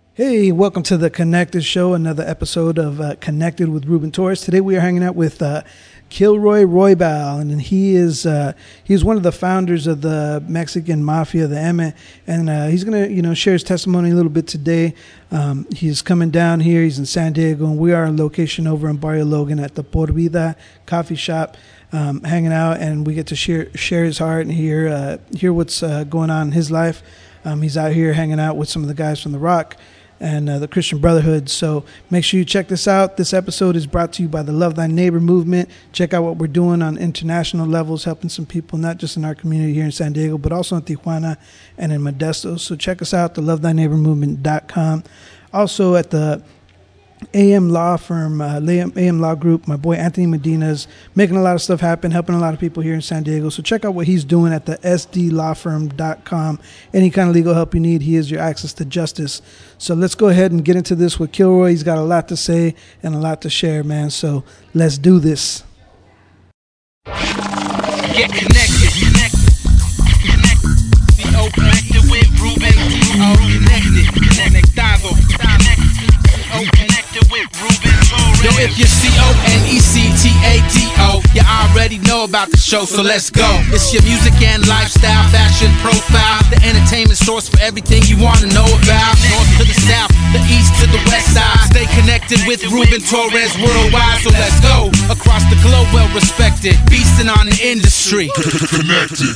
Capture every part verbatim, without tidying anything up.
Hey, welcome to the Connected Show, another episode of uh, Connected with Ruben Torres. Today we are hanging out with uh, Kilroy Roybal, and he is uh, he's one of the founders of the Mexican Mafia, the M E, and uh, he's going to you know share his testimony a little bit today. Um, he's coming down here. He's in San Diego, and we are on location over in Barrio Logan at the Por Vida Coffee Shop, um, hanging out, and we get to share share his heart and hear uh, hear what's uh, going on in his life. Um, he's out here hanging out with some of the guys from The Rock and uh, the Christian Brotherhood. So make sure you check this out. This episode is brought to you by the Love Thy Neighbor movement. Check out what we're doing on international levels, helping some people, not just in our community here in San Diego, but also in Tijuana and in Modesto. So check us out, the love thy neighbor movement dot com. Also at the A M Law Firm, uh, A M Law Group, my boy Anthony Medina's making a lot of stuff happen, helping a lot of people here in San Diego. So check out what he's doing at the S D law firm dot com. Any kind of legal help you need, he is your access to justice. So let's go ahead and get into this with Kilroy. He's got a lot to say and a lot to share, man. So let's do this. Get connected, connect, connect, be open, connected with Ruben, oh, connected, conectado, connect, oh, connected with Ruben Torres. Yo, if you're C O N E C T A D O, you already know about the show, so let's go. It's your music and lifestyle, fashion profile, the entertainment source for everything you want to know about. North to the south, the east to the west side. Stay connected with Ruben Torres worldwide, so let's go. Across the globe, well respected, beasting on the industry. Connected.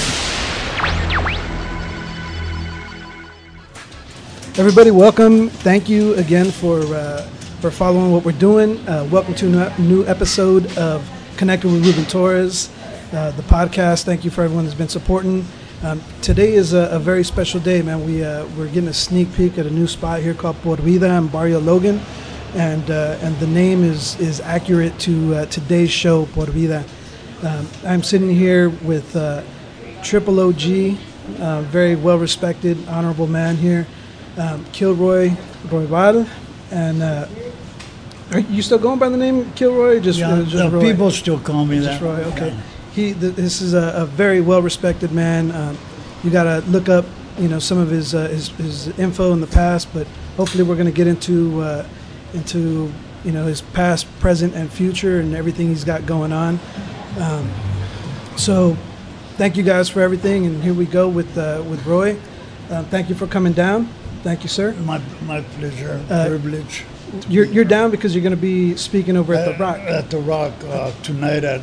Everybody, welcome. Thank you again for uh, for following what we're doing. Uh, welcome to a new episode of Connected with Ruben Torres, uh, the podcast. Thank you for everyone that's been supporting. Um, today is a, a very special day, man. We uh, we're getting a sneak peek at a new spot here called Por Vida in Barrio Logan, and uh, and the name is is accurate to uh, today's show, Por Vida. Um, I'm sitting here with uh, Triple O G, uh, very well respected, honorable man here. Um, Kilroy Roybal, and uh, are you still going by the name Kilroy? Or just, yeah, uh, just the Roy? people still call me Just that. Roy, okay. Yeah. He, th- this is a, a very well-respected man. Um, you got to look up, you know, some of his, uh, his his info in the past, but hopefully we're going to get into uh, into you know his past, present, and future, and everything he's got going on. Um, so, thank you guys for everything, and here we go with uh, with Roy. Um, thank you for coming down. Thank you, sir. My my pleasure, Uh, privilege. You're you're down because you're going to be speaking over at the Uh, Rock. At the Rock uh, tonight at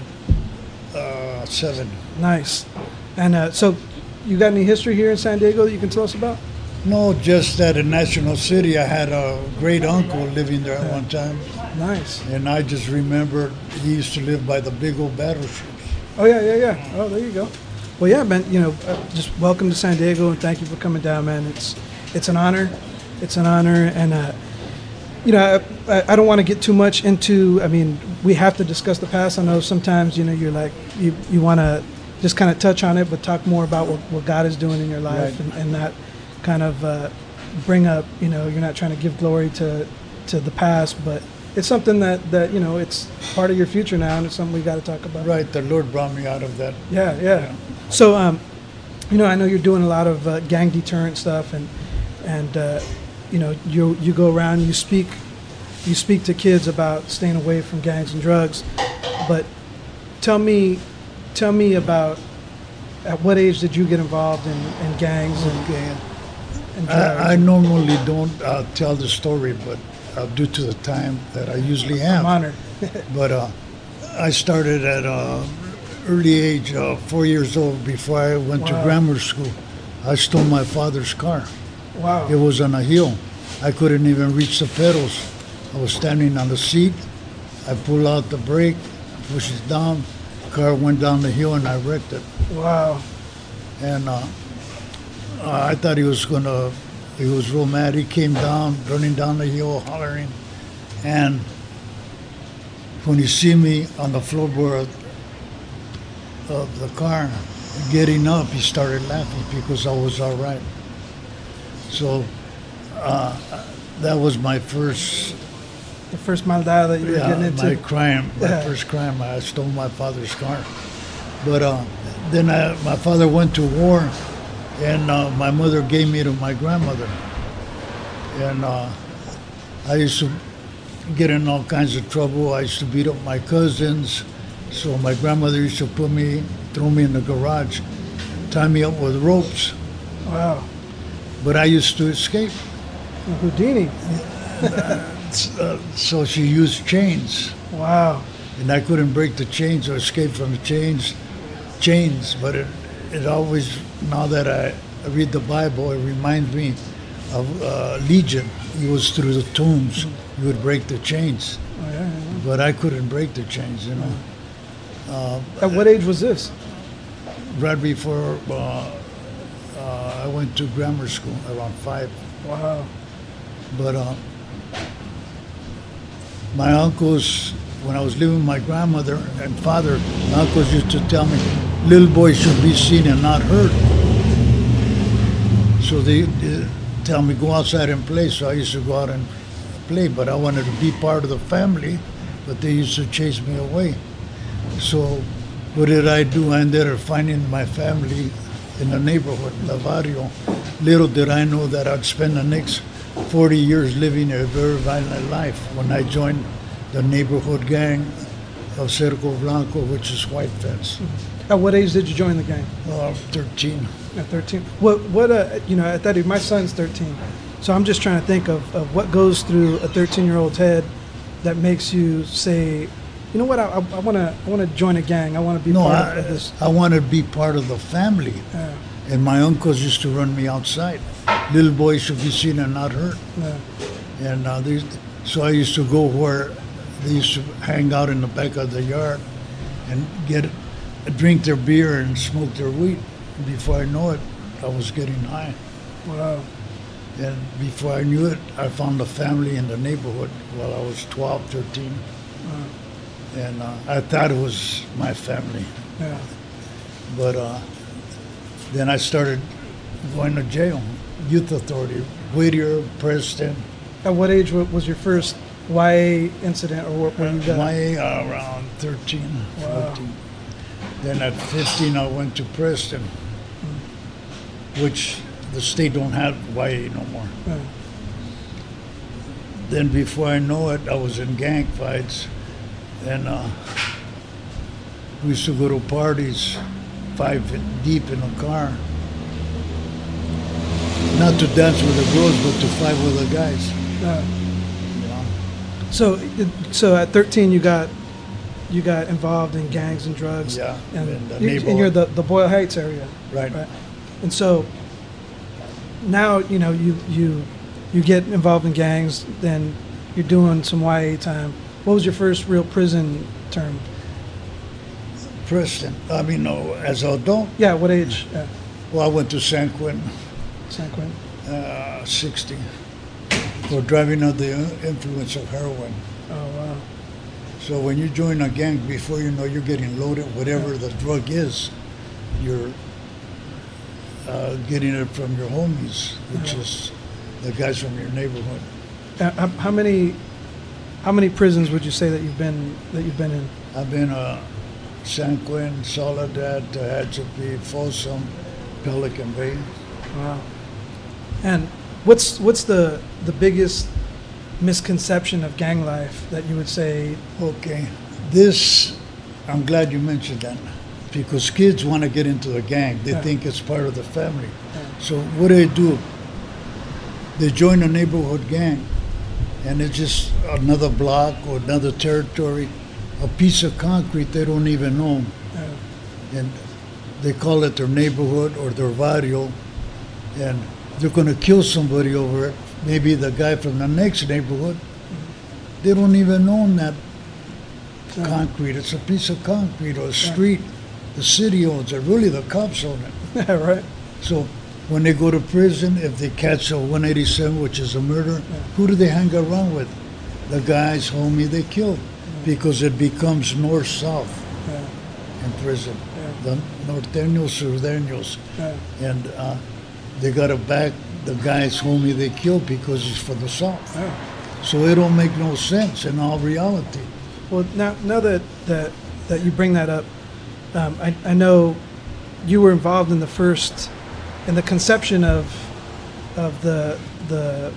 uh, seven. Nice. And uh, so, you got any history here in San Diego that you can tell us about? No, just that in National City, I had a great uncle living there at one time, Nice. and I just remember he used to live by the big old battleships. Oh yeah, yeah, yeah. Oh, there you go. Well, yeah, man. You know, uh, just welcome to San Diego, and thank you for coming down, man. It's it's an honor. It's an honor, and uh, you know, I, I don't want to get too much into. I mean, we have to discuss the past. I know sometimes, you know, you're like you you want to just kind of touch on it, but talk more about what, what God is doing in your life, Right. and, and not kind of uh, bring up. You know, you're not trying to give glory to to the past, but it's something that that you know it's part of your future now, and it's something we got to talk about. Right, the Lord brought me out of that. Yeah, yeah. So, um, you know, I know you're doing a lot of uh, gang deterrent stuff, and and uh, you know, you you go around, you speak, you speak to kids about staying away from gangs and drugs. But tell me, tell me about at what age did you get involved in, in gangs and, Okay. and drugs? I, I normally don't uh, tell the story, but uh, due to the time that I usually have. I'm honored. But uh, I started at an early age, uh, four years old, before I went Wow. to grammar school. I stole my father's car. Wow. It was on a hill. I couldn't even reach the pedals. I was standing on the seat. I pulled out the brake, pushed it down. The car went down the hill and I wrecked it. Wow. And uh, I thought he was gonna, he was real mad. He came down, running down the hill, hollering. And when he see me on the floorboard of the car, getting up, he started laughing because I was all right. So uh, that was my first, The first maldad that you were yeah, getting into. my crime, my Yeah. first crime. I stole my father's car. But uh, then I, my father went to war, and uh, my mother gave me to my grandmother. and uh, I used to get in all kinds of trouble. I used to beat up my cousins. So my grandmother used to put me, throw me in the garage, tie me up with ropes. Wow. But I used to escape. Houdini. Uh, so she used chains, Wow. and I couldn't break the chains or escape from the chains. Chains, but it, it always, now that I read the Bible, it reminds me of uh, Legion. It was through the tombs you would break the chains, Oh, yeah, yeah. but I couldn't break the chains. You know, uh, At what age was this? right before uh, uh, I went to grammar school, around five. Wow. But uh, my uncles, when I was living with my grandmother and father, my uncles used to tell me, little boys should be seen and not heard. So they, they tell me, go outside and play. So I used to go out and play, but I wanted to be part of the family, but they used to chase me away. So what did I do? I ended up finding my family in the neighborhood, La Barrio. Little did I know that I'd spend the next forty years living a very violent life when I joined the neighborhood gang of Cerco Blanco, which is White Fence. At what age did you join the gang? Uh, thirteen. At thirteen. What, what, uh, you know, at that age, my son's thirteen. So I'm just trying to think of, of what goes through a thirteen-year-old's head that makes you say, you know what, I, I want to I want to join a gang. I want to be No, part I, of this. I wanted to be part of the family. Yeah, And my uncles used to run me outside. Little boys should be seen and not heard. yeah. And uh, they, so I used to go where they used to hang out in the back of the yard and get drink their beer and smoke their weed. Before I know it, I was getting high. Wow. And before I knew it, I found a family in the neighborhood while I was twelve, thirteen. Wow. And uh, I thought it was my family. Yeah. But uh, then I started going to jail, youth authority, Whittier, Preston. At what age wa- was your first Y A incident, or what were you got? My uh, around thirteen, Wow. fourteen. Then at fifteen, I went to Preston, which the state don't have Y A no more. Yeah. Then before I know it, I was in gang fights, and uh, we used to go to parties, five deep in a car. Not to dance with the girls, but to fight with the guys. Yeah. You know? So, it- so at thirteen, you got you got involved in gangs and drugs. Yeah, And, in the you, and you're neighborhood. the, the Boyle Heights area. Right. Right. And so now, you know, you, you, you get involved in gangs, then you're doing some Y A time. What was your first real prison term? Preston, I mean, no, as an adult, Yeah, what age? Yeah. well, I went to San Quentin, San Quentin. uh, sixty, for driving under the influence of heroin. Oh, wow. So when you join a gang, before you know you're getting loaded, whatever the drug is, you're uh, getting it from your homies, which Yeah. is the guys from your neighborhood. Uh, how, how many how many prisons would you say that you've been that you've been in? I've been uh, San Quentin, Soledad, Tehachapi, Folsom, Pelican Bay. Wow. And what's what's the the biggest misconception of gang life that you would say? Okay, this, I'm glad you mentioned that, because kids want to get into the gang. They Yeah. think it's part of the family. Yeah. So what do they do? They join a neighborhood gang, and it's just another block or another territory, a piece of concrete they don't even own. Uh, And they call it their neighborhood or their barrio, and they're going to kill somebody over it. Maybe the guy from the next neighborhood. They don't even own that Yeah. concrete. It's a piece of concrete or a street. The city owns it. Really, the cops own it. yeah, right. So when they go to prison, if they catch a one eighty-seven, which is a murder, who do they hang around with? The guys, homie, they killed, because it becomes north-south Yeah, in prison. yeah, The norteños, surdeños, yeah, and uh, they got to back the guys, homie, they killed because he's from the south. yeah. So it don't make no sense in all reality. Well, now now that that, that you bring that up, um, I I know you were involved in the first in the conception of of the the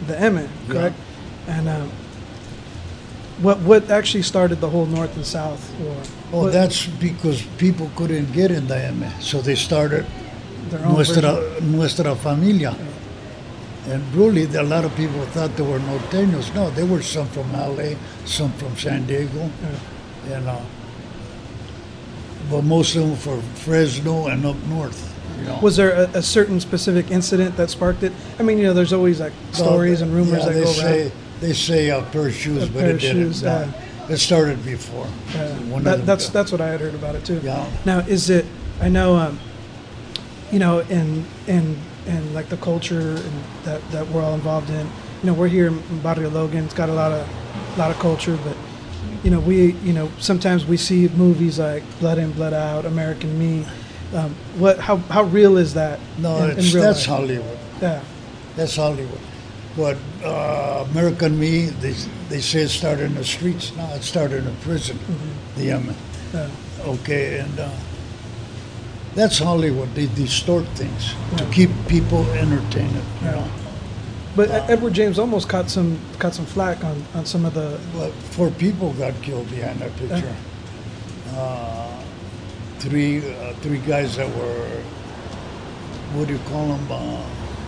the Emmett, correct? And um, what what actually started the whole North and South War? Oh, What- that's because people couldn't get in the M A, so they started their own Nuestra, version. Nuestra Familia. And really, a lot of people thought they were norteños. No, they were some from L A, some from San Diego, and uh, but most of them from Fresno and up north. You know. Was there a, a certain specific incident that sparked it? I mean, you know, there's always like stories and rumors yeah, that they go say, around. They say a pair of shoes, A but pair it of didn't. shoes, No. uh, It started before. Uh, One that, of them that's did. that's what I had heard about it too. Yeah. Now, is it? I know, um, you know, in in in like the culture and that that we're all involved in. You know, we're here in Barrio Logan. It's got a lot of lot of culture, but you know, we you know sometimes we see movies like Blood In, Blood Out, American Me. Um, what? How how real is that? No, in, in it's, real that's life? Hollywood. Yeah. That's Hollywood. But uh, American Me, they they say it started in the streets. No, it started in prison. Mm-hmm. The Yemen. Yeah. Okay, and uh, that's Hollywood. They distort things to Yeah. keep people entertained. You Yeah. know, But Edward James almost caught some caught some flack on, on some of the. but four people got killed behind that picture. Uh, three uh, three guys that were, what do you call them? Uh,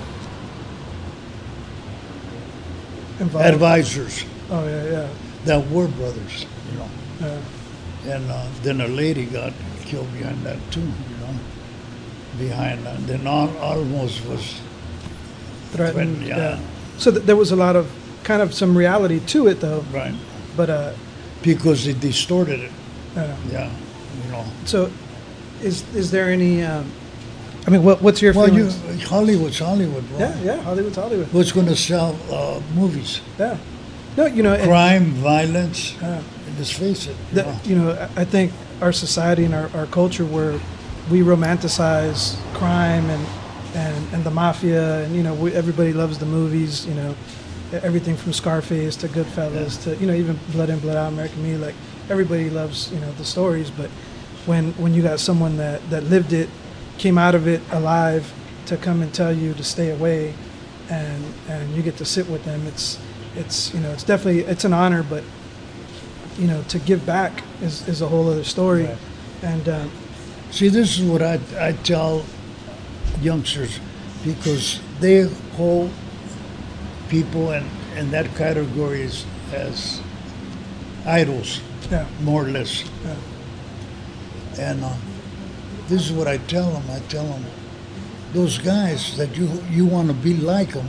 Involved. advisors Oh yeah, yeah. that were brothers. You know. yeah. And uh, then a lady got killed behind that too, you know, behind that. Then Al- almost was Threatened. threatened, yeah. So th- there was a lot of kind of some reality to it though. right But uh, because they distorted it. uh Yeah, you know. so is is there any? Um, I mean, what what's your Well, you feelings? Hollywood's Hollywood, bro. Yeah, yeah. Hollywood's Hollywood. What's going to sell uh, movies? Yeah. No, you know, and, Crime, violence. uh, Just face it. You that, know. you know, I I think our society and our, our culture where we romanticize crime and, and, and the mafia and, you know, we, everybody loves the movies, you know, everything from Scarface to Goodfellas to, you know, even Blood In, Blood Out, American Me, like everybody loves, you know, the stories. But when, when you got someone that, that lived it, came out of it alive to come and tell you to stay away and, and you get to sit with them, it's, it's, you know, it's definitely, it's an honor, but you know, to give back is, is a whole other story. Right. And um, See, this is what I, I tell youngsters because they hold people in, in that category as, as idols, yeah, more or less. yeah, And uh, this is what I tell them. I tell them, those guys that you you want to be like them,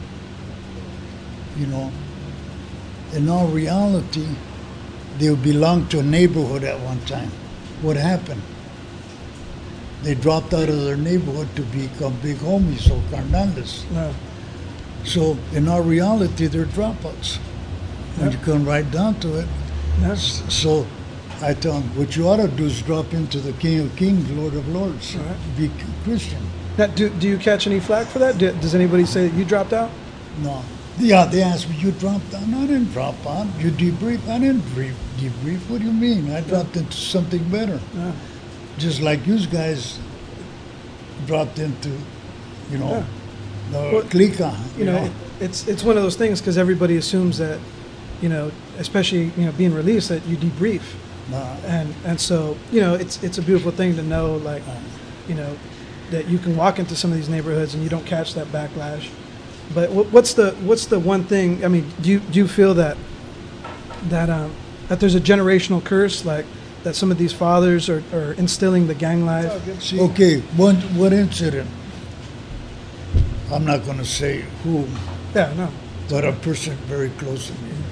you know, in all reality, they belonged to a neighborhood at one time. What happened? They dropped out of their neighborhood to become big homies or carnales. no, So in our reality, they're dropouts. When Yeah. you come right down to it. no. So I tell them, what you ought to do is drop into the King of Kings, Lord of Lords. All right. Be Christian. Now, do, do you catch any flack for that? Do, does anybody say that you dropped out? No. Yeah, they asked me, you dropped out? No, I didn't drop out. You debrief? I didn't brief, debrief. What do you mean? I dropped into something better. No. Just like you guys dropped into, you know, Yeah. the Well, clica. You know, it, it's it's one of those things because everybody assumes that, you know, especially you know being released that you debrief, No. and and so you know it's it's a beautiful thing to know like, you know, that you can walk into some of these neighborhoods and you don't catch that backlash. But what, what's the what's the one thing? I mean, do you do you feel that that um that there's a generational curse like that some of these fathers are, are instilling the gang life? Okay, one, one incident. I'm not going to say who, Yeah, no. but a person very close to me.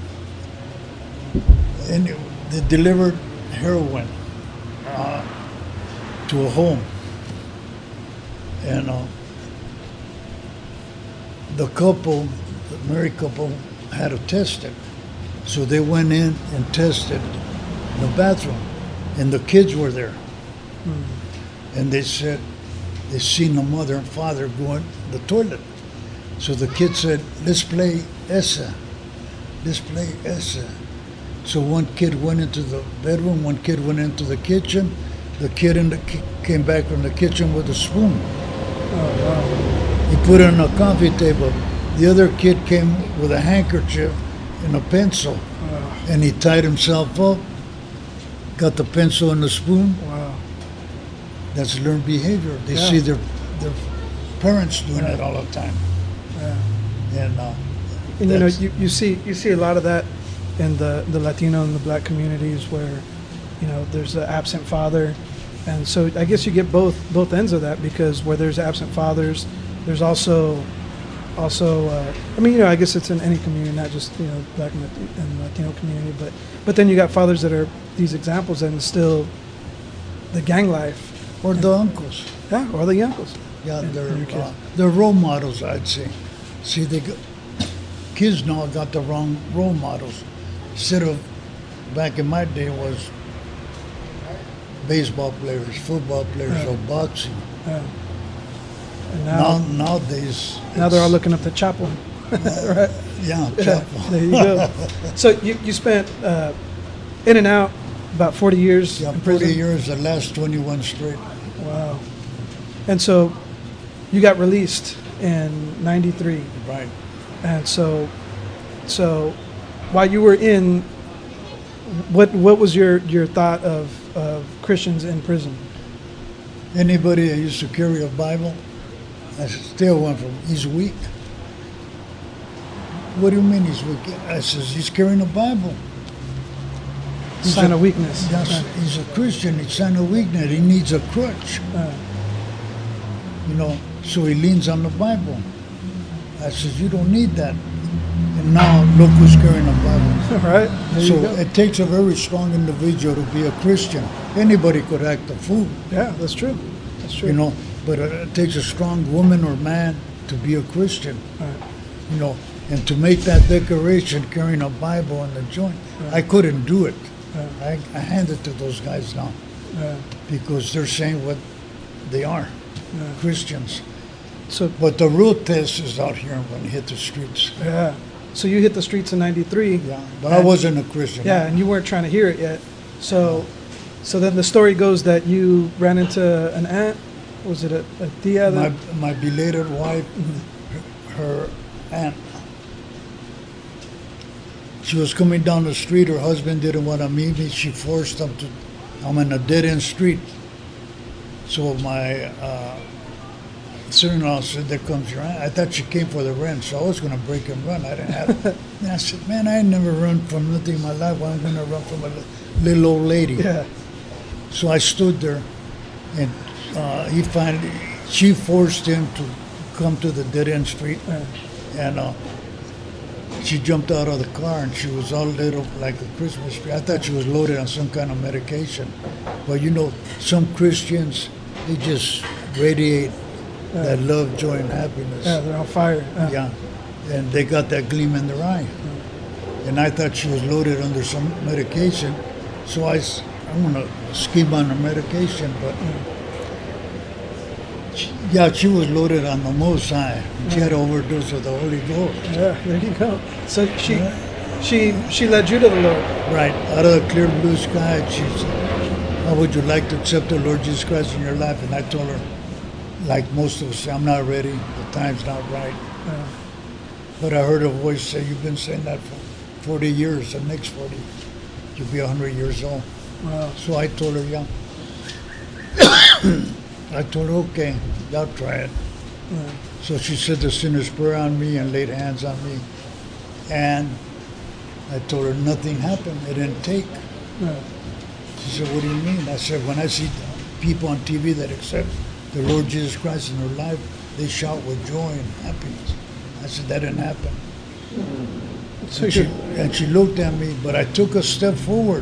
And they delivered heroin uh, to a home. And uh, the couple, the married couple, had to test it. So they went in and tested the bathroom, and the kids were there. And they said they seen the mother and father going to the toilet. So the kid said, let's play esa. Let's play esa. So one kid went into the bedroom, one kid went into the kitchen. The kid in the ki- came back from the kitchen with a spoon. Oh wow. He put it on a coffee table. The other kid came with a handkerchief and a pencil, Wow. and he tied himself up, got the pencil and the spoon. Wow. That's learned behavior. They Yeah. see their their parents doing Yeah. it all the time, Yeah. and uh, And you know, That's- you, you see you see a lot of that in the, the Latino and the black communities where, you know, there's an absent father. And so I guess you get both both ends of that, because where there's absent fathers, there's also also uh, I mean, you know, I guess it's in any community, not just, you know, black and Lat- and Latino community, but but then you got fathers that are these examples that instill the gang life. or the uncles. Yeah, or the uncles. Yeah, And- they're and your kids. uh, they're role models, I'd say. See, they go, kids now got the wrong role models. Instead of back in my day was baseball players, football players, Yeah. or boxing. Yeah. And Now now, nowadays, now they're all it's- looking up to Chapo. Right? Yeah, Yeah, Chapo. there you go. So you, you spent uh, in and out about forty years Yeah, in prison? forty years, the last twenty-one straight. Wow. And so you got released in ninety-three. Right. And so so while you were in, what what was your, your thought of, of Christians in prison? Anybody that used to carry a Bible, I still went from, he's weak. What do you mean he's weak? I says, he's carrying a Bible. He's Sign a- of weakness. Yes, Uh, he's a Christian. It's sign of weakness. He needs a crutch, uh, you know, so he leans on the Bible. I says, you don't need that. And now look who's carrying a Bible. right? There So you go. it takes a very strong individual to be a Christian. Anybody could act a fool, Yeah, that's true. That's true. you know, but it takes a strong woman or man to be a Christian, Right. you know, and to make that declaration carrying a Bible in the joint. I couldn't do it. Right. I, I hand it to those guys now Yeah. because they're saying what they are, Yeah. Christians. So But the real test is out here when you hit the streets. yeah. So you hit the streets in ninety-three. Yeah, but I wasn't a Christian. Yeah, and you weren't trying to hear it yet. So, so then the story goes that you ran into an aunt. Was it a, a tia? My, That, my belated wife, her aunt, she was coming down the street. Her husband didn't want to meet me. She forced him to. I'm in a dead end street. So my uh, son-in-law said, "There comes your aunt." I thought she came for the rent, so I was going to break and run. I didn't have it. And I said, "Man, I ain't never run from nothing in my life. Why am I going to run from a li- little old lady?" yeah. So I stood there, and uh, he finally, she forced him to come to the dead end street, Yeah. and uh, she jumped out of the car, and she was all lit up like a Christmas tree. I thought she was loaded on some kind of medication, but you know, some Christians, they just radiate that love, joy, and happiness. Yeah, they're on fire. Yeah. Yeah, and they got that gleam in their eye. And I thought she was loaded under some medication, so I, s- I'm gonna scheme on her medication, but she, yeah, she was loaded on the most high. She had overdose of the Holy Ghost. Yeah, there you go. So she, Yeah. she, she led you to the Lord. Right, out of the clear blue sky, she said, "How would you like to accept the Lord Jesus Christ in your life?" And I told her, like most of us, say, "I'm not ready. The time's not right." Yeah. But I heard a voice say, "You've been saying that for forty years. The next forty, you'll be one hundred years old." Wow. So I told her, "Yeah." I told her, "Okay, I'll try it." Yeah. So she said the sinner's prayer on me and laid hands on me. And I told her nothing happened. It didn't take. Yeah. She said, "What do you mean?" I said, "When I see people on T V that accept the Lord Jesus Christ in their life, they shout with joy and happiness." I said, "That didn't happen." So And she, you're, and she looked at me, but I took a step forward.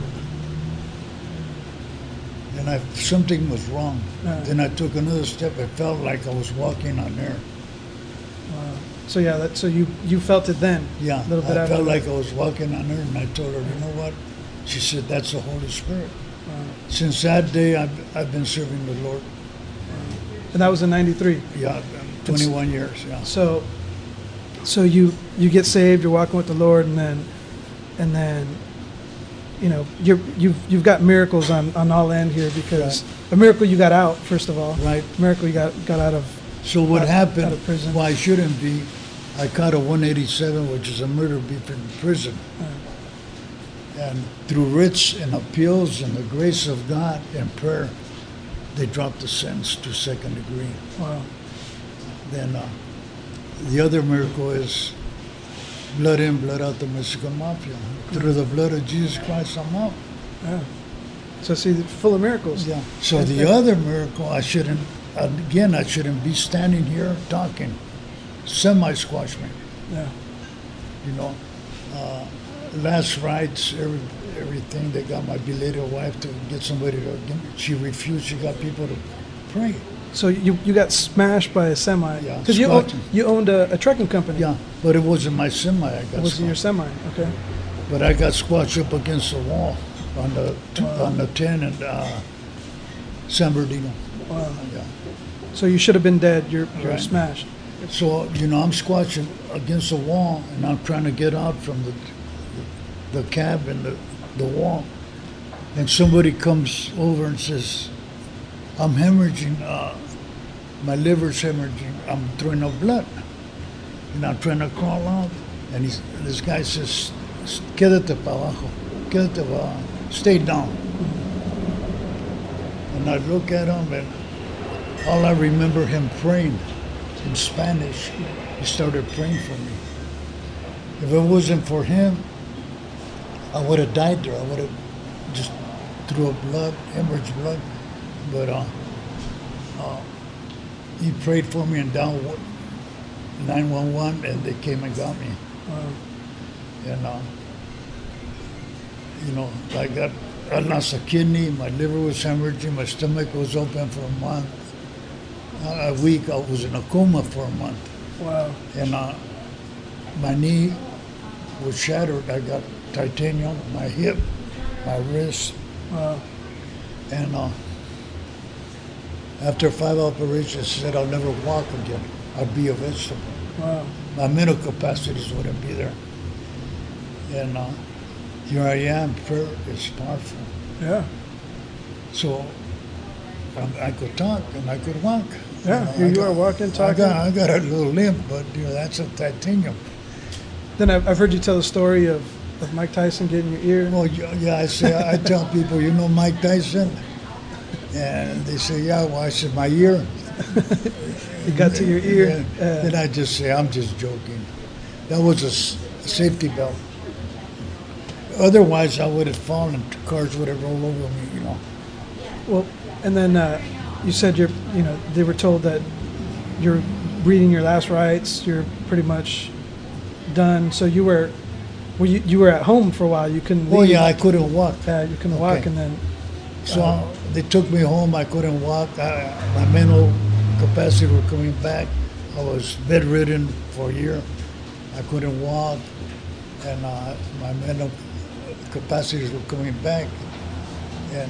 And I, something was wrong. Yeah. Then I took another step. It felt like I was walking on air. wow. So yeah, that, so you, you felt it then. Yeah, A little bit I after felt that. like I was walking on air. And I told her, "You know what?" She said, "That's the Holy Spirit." Wow. Since that day, I've, I've been serving the Lord. And that was in ninety-three. Yeah, twenty-one years. Yeah. So, so you you get saved, you're walking with the Lord, and then, and then, you know, you're, you've you've got miracles on, on all end here because a miracle you got out first of all, Right. A miracle you got got out of. So what Out- happened? out of prison. Why I shouldn't be? I caught a one eighty-seven, which is a murder beef in prison. And through writs and appeals and the grace of God and prayer, they dropped the sentence to second degree. Wow. Then uh, the other miracle is blood in, blood out the Mexican mafia. Through the blood of Jesus Christ, I'm out. Yeah. So see, full of miracles. Yeah. So And- the and- other miracle, I shouldn't, again, I shouldn't be standing here talking. Semi-squash me, Yeah. you know. Uh, last rites, every, everything, they got my belated wife to get somebody to, she refused, she got people to pray. So you you got smashed by a semi. Yeah, Because you, own, squatting. you owned a, a trucking company. Yeah, but it wasn't my semi, I It got was your squashed. semi. Okay. But I got squashed up against the wall on the, on the ten and uh, San Bernardino. Wow. Yeah. So you should have been dead. You're, you're Right. smashed. So, you know, I'm squatching against the wall and I'm trying to get out from the the cab and the, the wall. And somebody comes over and says, I'm hemorrhaging, uh, my liver's hemorrhaging, I'm throwing up blood. And I'm trying to crawl out. And he's, this guy says, quédate pa abajo, quédate pa abajo, stay down. And I look at him and all I remember him praying in Spanish. He started praying for me. If it wasn't for him, I would have died there. I would have just threw up blood, hemorrhage blood. But uh, uh, he prayed for me and down nine one one, and they came and got me. Wow. And uh, you know, I got I lost a kidney. My liver was hemorrhaging. My stomach was open for a month. Uh, a week, I was in a coma for a month. Wow. And uh, my knee was shattered. I got titanium, my hip, my wrist, Wow. and uh, after five operations, I said I'll never walk again. I'd be a vegetable. Wow. My mental capacities wouldn't be there. And uh, here I am. Prayer is powerful. Yeah. So um, I could talk and I could walk. Yeah. know, Here I you got- are walking, I talking. got, I got a little limp, but you know that's a titanium. Then I've, I've heard you tell the story of, of Mike Tyson getting your ear. Well, yeah, yeah, I say, I tell people, you know Mike Tyson? And they say, yeah, well, I said, my ear. It got to your ear. Yeah. Uh, Then I just say, I'm just joking. That was a, s- a safety belt. Otherwise, I would have fallen. Cars would have rolled over me, you know. well, and then uh, you said you're, you know, they were told that you're reading your last rites. You're pretty much done. So you were, well, you, you were at home for a while. You couldn't leave. Oh, yeah, I couldn't walk. Yeah, you couldn't walk, Okay. and then So uh, they took me home. I couldn't walk. I, my mental capacity were coming back. I was bedridden for a year. I couldn't walk, and uh, my mental capacities were coming back. And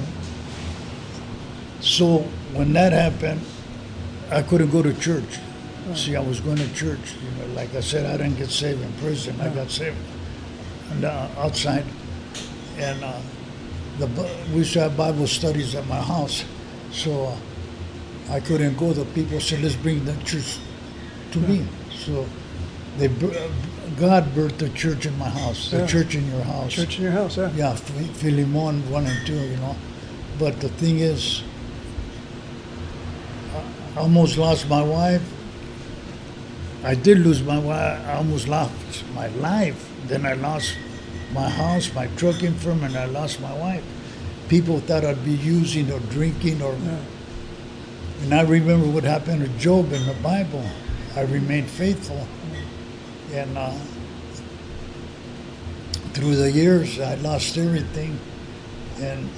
so when that happened, I couldn't go to church. See, I was going to church. You know, like I said, I didn't get saved in prison. I got saved and, uh, outside, and. Uh, The, Bi- we used to have Bible studies at my house, so uh, I couldn't go. The people said, "Let's bring the church to me." So they, bir- God birthed the church in my house, the Yeah. church in your house. church in your house. Yeah. Yeah, Phi- Philemon one and two, you know. But the thing is, I almost lost my wife. I did lose my wife. I almost lost my life. Then I lost my house, my trucking firm, and I lost my wife. People thought I'd be using or drinking or. Yeah. And I remember what happened to Job in the Bible. I remained faithful. And uh, through the years, I lost everything. And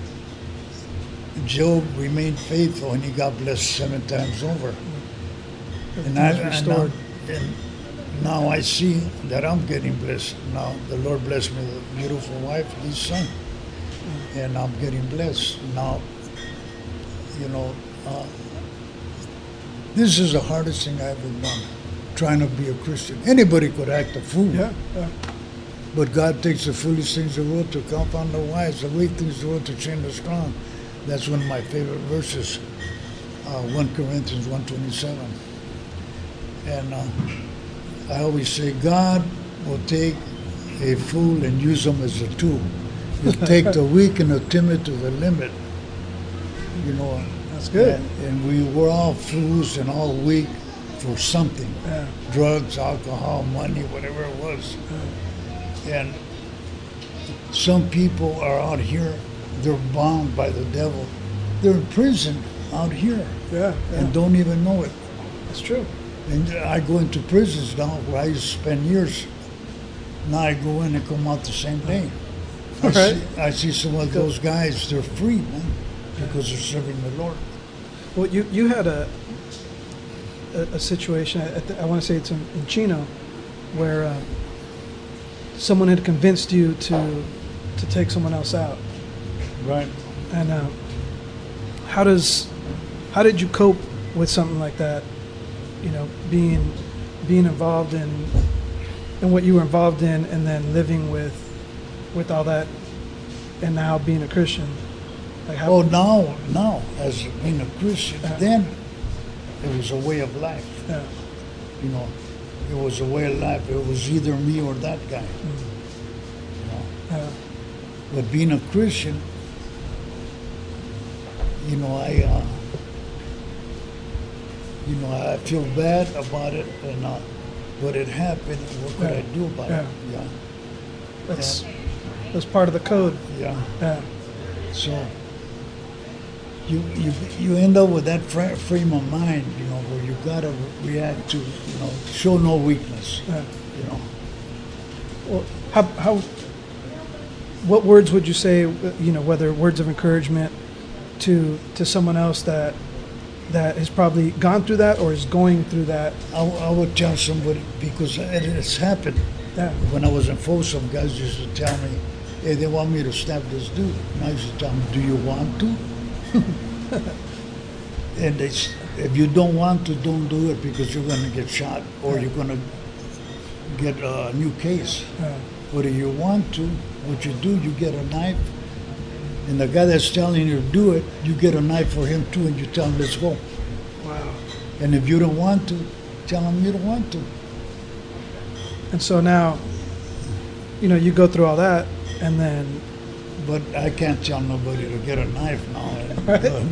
Job remained faithful, and he got blessed seven times over. And, I, Everything's and, now, restored. and now I see that I'm getting blessed. Now the Lord blessed me with a beautiful wife, his son, and I'm getting blessed. Now, you know, uh, this is the hardest thing I've ever done, trying to be a Christian. Anybody could act a fool. Yeah. Yeah. But God takes the foolish things of the world to confound the wise, the weak things of the world to shame the strong. That's one of my favorite verses, uh, First Corinthians one twenty-seven. And uh, I always say God will take a fool and use them as a tool. He'll take the weak and the timid to the limit. You know. That's good. And, and we were all fools and all weak for something. Yeah. Drugs, alcohol, money, whatever it was. And some people are out here, they're bound by the devil. They're in prison out here Yeah. yeah. and don't even know it. That's true. And I go into prisons now where I used to spend years. Now I go in and come out the same day. I, Right. see, I see some of those guys, they're free, man, because they're serving the Lord. Well, you, you had a a, a situation, I, th- I want to say it's in, in Chino, where uh, someone had convinced you to to take someone else out. Right. And uh, how does how did you cope with something like that? You know, being being involved in in what you were involved in, and then living with with all that, and now being a Christian. Like how, Oh, now, now, as being a Christian, Yeah. then it was a way of life. yeah, You know, it was a way of life. It was either me or that guy. You know. yeah, But being a Christian, you know, I, uh, you know, I feel bad about it, and uh, but it happened. What could Yeah. I do about Yeah. it? Yeah, that's that's part of the code. yeah. Yeah, So you you you end up with that fra- frame of mind, you know, where you gotta react to, you know, show no weakness, yeah. you know. Well, how how what words would you say? You know, whether words of encouragement to to someone else that that has probably gone through that or is going through that. I, w- I would tell somebody, because it has happened. Yeah, When I was in Folsom, guys used to tell me, hey, they want me to stab this dude. And I used to tell them, do you want to? And they, s- if you don't want to, don't do it, because you're going to get shot or you're going to get a new case. yeah, But if you want to, what you do, you get a knife, and the guy that's telling you to do it, you get a knife for him too, and you tell him, let's go. wow. And if you don't want to, tell him you don't want to. And so now, you know, you go through all that, and then But I can't tell nobody to get a knife now. And, Right. uh,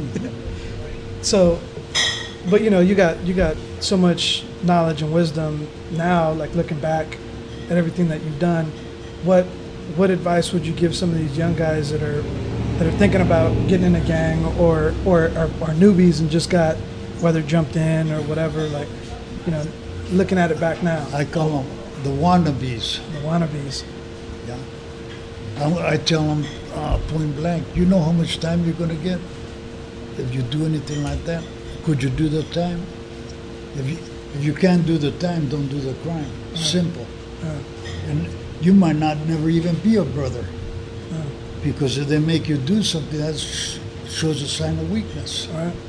so, but you know, you got you got so much knowledge and wisdom now. Like looking back at everything that you've done, what what advice would you give some of these young guys that are that are thinking about getting in a gang, or or are, are newbies and just got, whether jumped in or whatever, like, you know, looking at it back now, I call them the wannabes. the wannabes. Yeah. I, I tell them uh, point blank, you know how much time you're going to get if you do anything like that? Could you do the time? If you, if you can't do the time, don't do the crime. Simple. Uh, And you might not never even be a brother, uh, because if they make you do something, that sh- shows a sign of weakness. all right.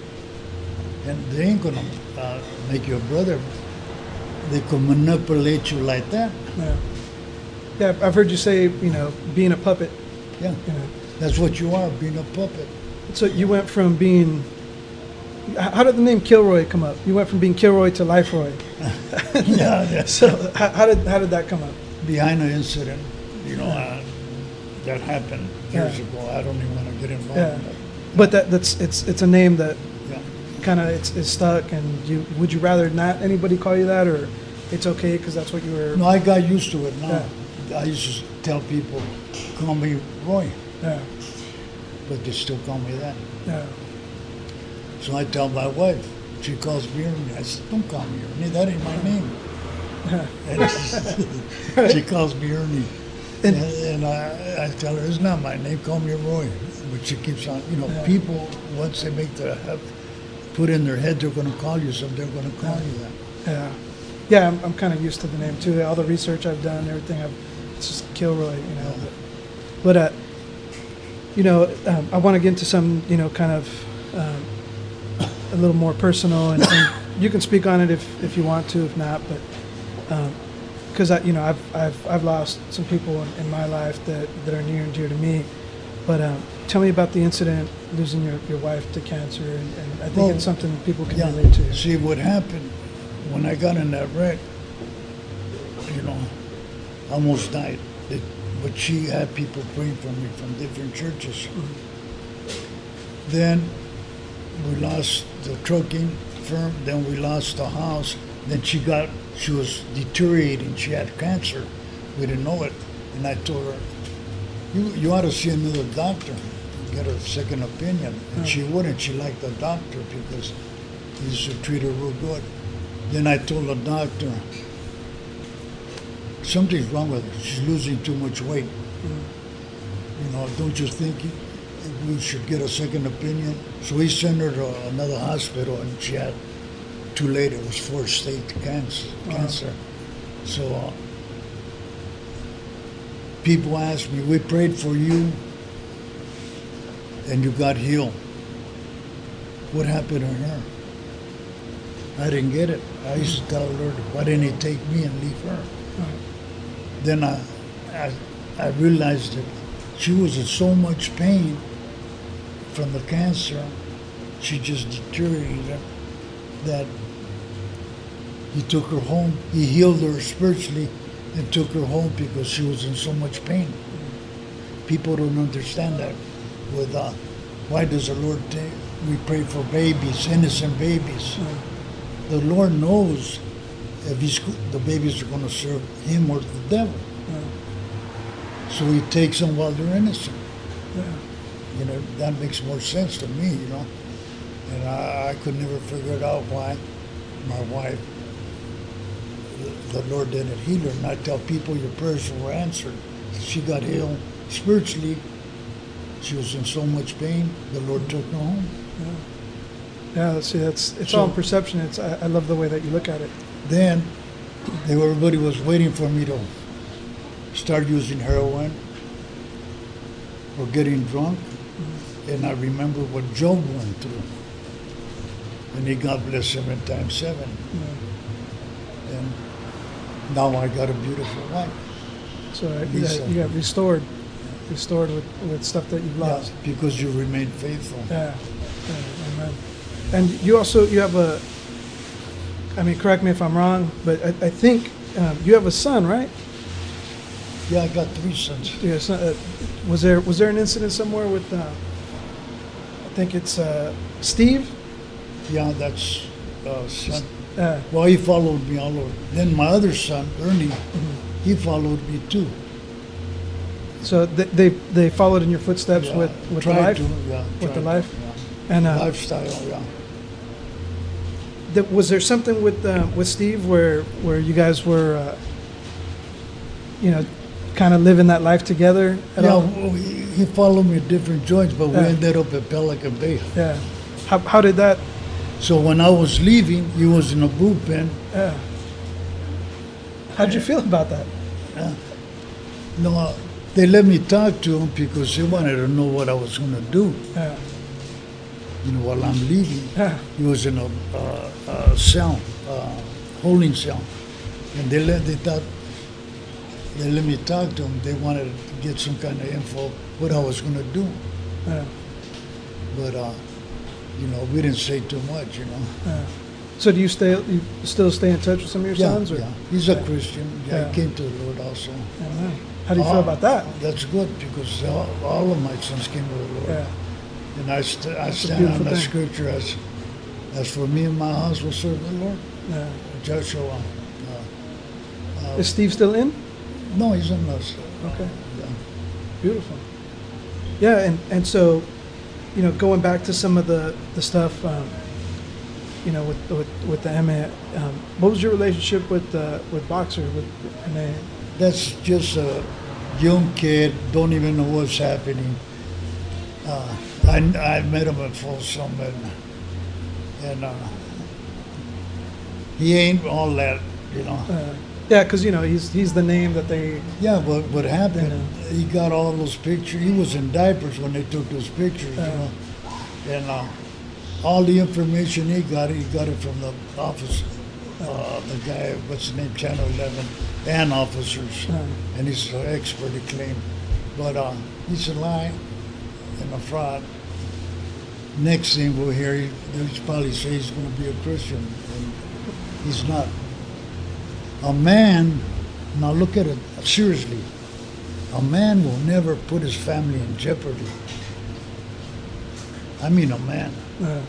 And they ain't going to uh, make you a brother. They can manipulate you like that. Yeah. Yeah, I've heard you say, you know, being a puppet. Yeah. You know, That's what you are, being a puppet. so you went from being. h- How did the name Kilroy come up? You went from being Kilroy to Liferoy. Yeah, that's So how, how did how did that come up? behind an incident, you know, uh, that happened years Yeah. ago. I don't even want to get involved Yeah. in that. But that that's it's it's a name that Yeah. kind of it's, it's stuck. And you would you rather not anybody call you that, or it's okay because that's what you were? No, I got used to it now. I used to tell people, call me Roy, Yeah, but they still call me that. yeah, So I tell my wife, she calls me Ernie. I said, don't call me Ernie, that ain't my name. yeah. And she calls me Ernie. And- And, and I, I tell her, it's not my name, call me Roy. But she keeps on, you know, Yeah. people, once they make the, have, put in their head they're going to call you something, they're going to call you that. Yeah, yeah. I'm, I'm kind of used to the name too. All the research I've done, everything, I've, it's just Kilroy, you know. But, but uh, you know, um, I want to get into some, you know, kind of um, a little more personal, and, and you can speak on it if, if you want to, if not. But because I, you know, I've I've I've lost some people in, in my life that, that are near and dear to me. But um, tell me about the incident, losing your, your wife to cancer, and, and I think Well, it's something people can Yeah, relate to. see what happened when I got in that wreck, you know, almost died. It, but she had people praying for me from different churches. Then we lost the trucking firm. Then we lost the house. Then she got, she was deteriorating. She had cancer. We didn't know it. And I told her, you, you ought to see another doctor, get a second opinion. And she wouldn't. She liked the doctor because he used to treat her real good. Then I told the doctor, something's wrong with her. She's losing too much weight. You know, don't you think we should get a second opinion? So we sent her to another hospital, and she had, too late, it was fourth stage cancer. cancer. So uh, people ask me, we prayed for you, and you got healed. What happened to her? I didn't get it. I used to tell her, why didn't he take me and leave her? Then I, I, I realized that she was in so much pain from the cancer, she just deteriorated, that he took her home. He healed her spiritually and took her home because she was in so much pain. People don't understand that. With uh, why does the Lord take, we pray for babies, innocent babies. The Lord knows if he's, the babies are going to serve him or the devil. Yeah. So he takes them while they're innocent. Yeah. You know, that makes more sense to me, you know. And I, I could never figure it out why my wife, the, the Lord didn't heal her. And I tell people your prayers were answered. She got healed spiritually. She was in so much pain, the Lord took her home. Yeah. Yeah, see, that's it's So- all in perception. It's I, I love the way that you look at it. Then they, were- everybody was waiting for me to start using heroin or getting drunk. And I remember what Job went through. And he got blessed seven times seven. Yeah. And now I got a beautiful wife. So uh, you, Lisa. got, you got restored, restored with, with stuff that you've Yeah, lost. because you remain faithful. Yeah. Yeah, amen. And you also you have a. I mean, correct me if I'm wrong, but I, I think um, you have a son, right? Yeah, I got three sons. Yeah. Son, uh, was there was there an incident somewhere with? Uh, I think it's uh, Steve. Yeah, that's uh, son. Uh, Well, he followed me all over. Then my other son, Ernie, he followed me too. so they, they they followed in your footsteps Yeah, with with the tried life, to, yeah, with the tried life, to, yeah. and uh, Lifestyle, yeah. th- was there something with uh, with Steve where where you guys were, uh, you know, kind of living that life together at Yeah, all? well, he he followed me at different joints, but we Yeah. ended up at Pelican Bay. Yeah. How how did that? So when I was leaving, he was in a bullpen. Yeah. How'd you feel about that? No, uh, they let me talk to him because they wanted to know what I was going to do. Yeah. You know, while I'm leaving, Yeah. he was in a, uh, uh cell, uh, holding cell, and they let they thought they let me talk to him. They wanted to get some kind of info what I was going to do, Yeah. but uh, you know, we didn't say too much. You know. Yeah. So do you stay? You still stay in touch with some of your Yeah, sons? Or? yeah. He's a Yeah. Christian. Yeah, Yeah. he came to the Lord also. Yeah, man. How do you feel Oh, about that? That's good because all, all of my sons came to the Lord. Yeah. And I, st- I That's a stand on beautiful that thing. scripture as, as for me and my house will serve the Lord. Yeah. Joshua. Uh, Is Steve still in? no, he's in us. Okay. Yeah. Beautiful. Yeah, and, and so, you know, going back to some of the, the stuff, um, you know, with, with, with the M A, um, what was your relationship with uh, with Boxer, with M A? That's just a young kid, don't even know what's happening. Uh, I, I met him at Folsom, and, and uh, he ain't all that, you know. Uh, yeah, because, you know, he's he's the name that they, Yeah, but what happened, Yeah. he got all those pictures. He was in diapers when they took those pictures, you Uh. know. And uh, all the information he got, he got it from the office, uh, the guy, what's his name, Channel eleven, and officers. Uh. And he's an expert, he claimed. But uh, he's a lie and a fraud. Next thing we'll hear, he, they'll probably say he's going to be a Christian, and he's not. A man Now look at it seriously. A man will never put his family in jeopardy. I mean a man. Uh,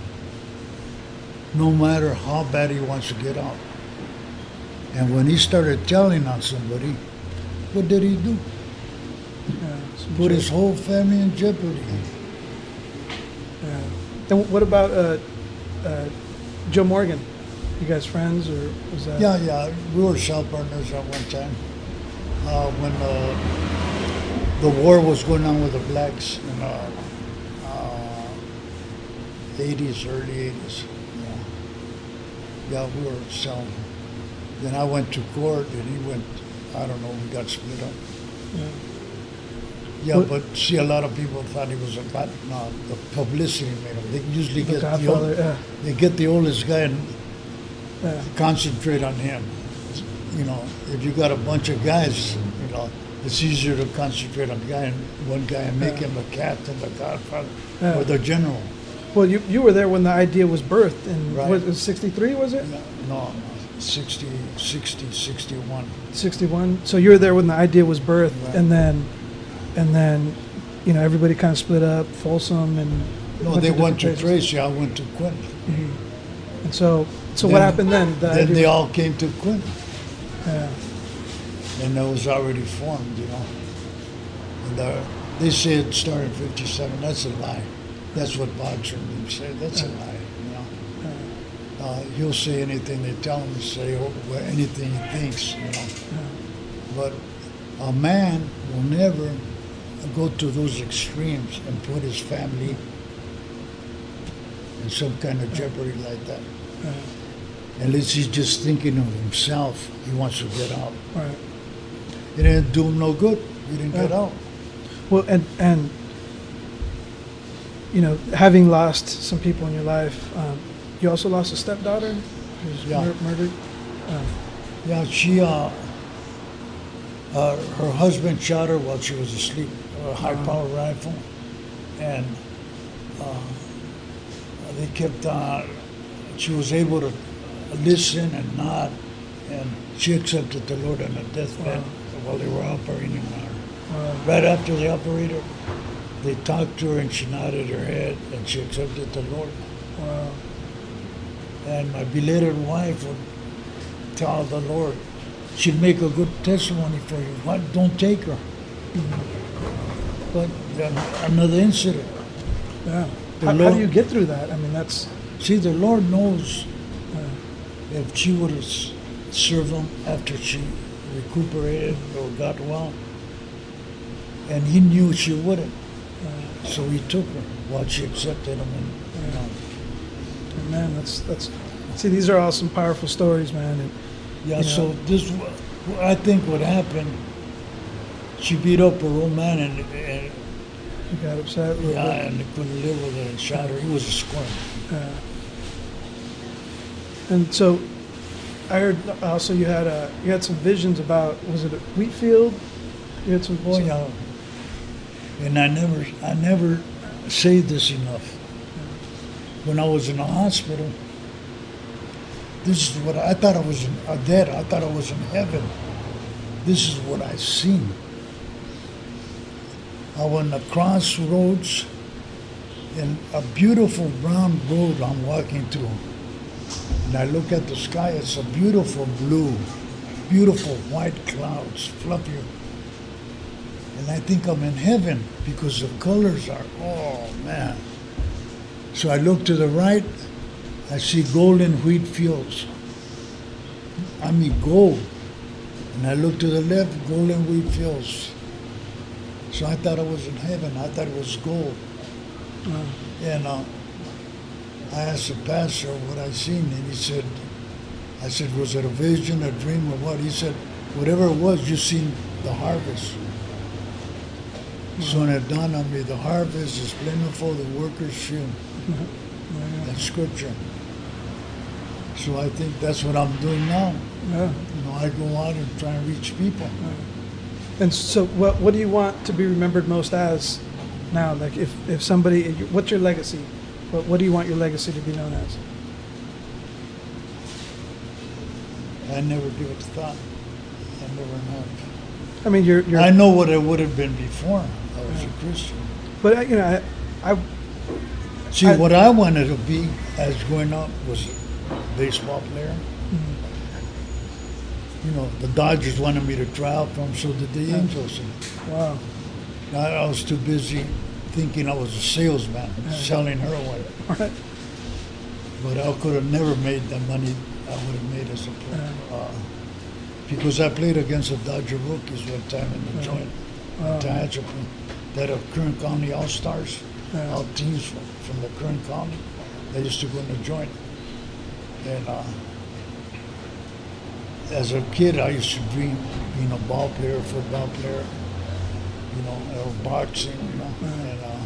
No matter how bad he wants to get out. And when he started telling on somebody, what did he do? yeah, some Put his jerk. whole family in jeopardy. Yeah. And what about uh, uh, Joe Morgan? You guys friends, or was that? Yeah, yeah, we were cell partners at one time. Uh, when uh, the war was going on with the blacks in uh, uh, eighties, early eighties. Yeah. yeah, we were cell. Then I went to court, and he went. I don't know. We got split up. Yeah. Yeah, What- but see, a lot of people thought he was a bad. No, the publicity made him. They usually The get the Godfather. old, Yeah. they get the oldest guy and Yeah. concentrate on him. You know, if you got a bunch of guys, you know, it's easier to concentrate on guy and one guy and make Yeah. him a captain, the godfather, Yeah. or the general. Well, you you were there when the idea was birthed in Right. what was sixty-three, was it? No, no, sixty, sixty, sixty-one. sixty-one. So you were there when the idea was birthed, Right. and then and then you know everybody kind of split up. Folsom and No, went they different went to places. Tracy. I went to Quinn. And so so what Then- happened then? The Then idea they was- all came to Quinn, yeah. and it was already formed, you know. And uh, they say it started in fifty-seven. That's a lie. That's what Bob Trimley said. That's a lie, you know. Uh, he'll say anything they tell him to say, or or anything he thinks, you know. But a man will never go to those extremes and put his family in some kind of jeopardy like that. Unless he's just thinking of himself, he wants to get out. Right. It didn't do him no good. He didn't get Yeah. out. Well, and and you know, having lost some people in your life, um, you also lost a stepdaughter who was Yeah. mur- murdered. Um, Yeah, she, uh, uh, her husband shot her while she was asleep, a high-powered rifle, and uh, they kept on. She was able to listen and nod, and she accepted the Lord on a deathbed while they were operating on her. uh, Right after they operated, they talked to her, and she nodded her head, and she accepted the Lord. wow. And my belated wife would tell the Lord, she'd make a good testimony for you. What? Don't take her. But then another incident. Yeah. The How, how Lord- do you get through that? I mean, that's See, the Lord knows uh, if she would have s- served him after she recuperated or got well. And he knew she wouldn't. So he took her while she accepted him. And, you know, man. That's that's. See, these are all some powerful stories, man. And, yeah, you know, so this, I think what happened, she beat up her old man and, and you got upset. A little yeah, bit. and they couldn't live with her and shot her. He was a squirm. Uh, and so, I heard also you had a you had some visions about, was it a wheat field? You had some. Oh some- yeah. And I never, I never say this enough. When I was in the hospital, this is what I, I thought I was in, uh, dead. I thought I was in heaven. This is what I seen. I was in the crossroads, in a beautiful brown road I'm walking through. And I look at the sky, it's a beautiful blue, beautiful white clouds, fluffy. And I think I'm in heaven because the colors are, oh man. So I look to the right, I see golden wheat fields. I mean gold. And I look to the left, golden wheat fields. So I thought I was in heaven. I thought it was gold. And uh, I asked the pastor what I seen, and he said, I said, was it a vision, a dream, or what? He said, whatever it was, you seen the harvest. So when it dawned on me, the harvest is plentiful, the workers few. That's scripture. So I think that's what I'm doing now. Yeah. You know, I go out and try and reach people. And so, what what do you want to be remembered most as now? Like, if, if somebody, what's your legacy? What what do you want your legacy to be known as? I never give it a thought. I never have. I mean, you're, you're I know what it would have been before I was a Christian. but uh, you know, I, I See, I- what I wanted to be as growing up was a baseball player. Mm-hmm. You know, the Dodgers wanted me to try out for them, so did the Angels. And wow, I, I was too busy thinking I was a salesman selling heroin. right, But I could have never made the money I would have made as a player. Uh, because I played against the Dodger rookies one time in the joint. Wow. Tehachapi. That are Kern County All-Stars. Yeah. All teams from, from the Kern County. They used to go in the joint. And uh, as a kid, I used to dream being a ball player, football player, you know, or boxing, you know, and uh,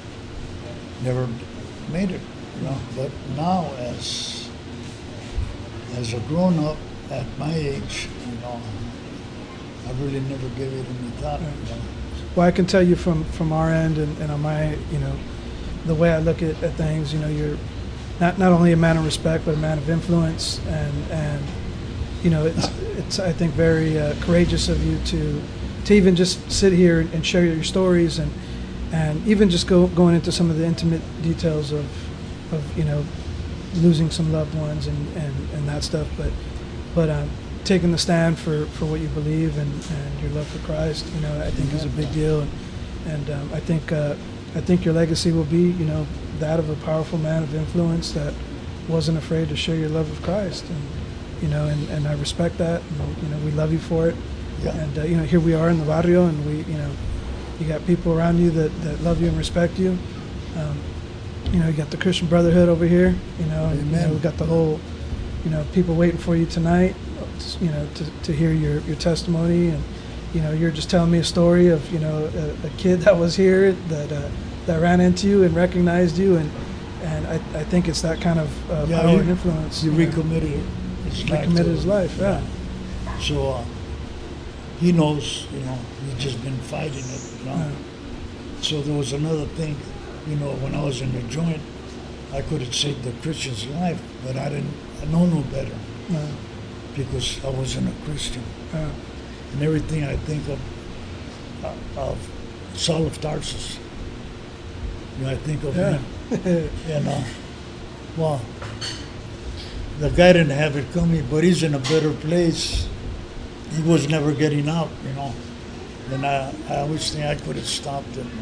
never made it, you know. But now, as as a grown up at my age, you know, I really never gave it any thought. You know. well, I can tell you from, from our end and, and on my, you know, the way I look at, at things, you know, you're not, not only a man of respect, but a man of influence. And, and you know, it's, it's I think, very uh, courageous of you to to even just sit here and share your stories and, and even just go going into some of the intimate details of, of you know, losing some loved ones and, and, and that stuff. But, but um, taking the stand for, for what you believe and, and your love for Christ, you know, I think is a big deal. And, and um, I think uh, I think your legacy will be, you know, that of a powerful man of influence that wasn't afraid to share your love of Christ. And, you know, and, and I respect that. And, you know, we love you for it. Yeah. And, uh, you know, here we are in the barrio, and we, you know, you got people around you that, that love you and respect you. Um, you know, you got the Christian Brotherhood over here, you know, and, you know, Amen. we got the whole, you know, people waiting for you tonight, you know, to, to hear your, your testimony. And, you know, you're just telling me a story of, you know, a, a kid that was here that, uh, that ran into you and recognized you. And, and I, I think it's that kind of uh, Yeah, power he- and influence. He you know. recommitted his life. Recommitted to his it. life, yeah. So uh, he knows, you know, he's just been fighting it, you know. Yeah. So there was another thing, you know, when I was in the joint, I could have saved the Christian's life, but I didn't, I know no better Yeah. because I wasn't a Christian. Yeah. And everything I think of, uh, of Saul of Tarsus, you know, I think of Yeah. him. And, uh, well, the guy didn't have it coming, but he's in a better place. He was never getting out, you know. And I, I always think I could have stopped it.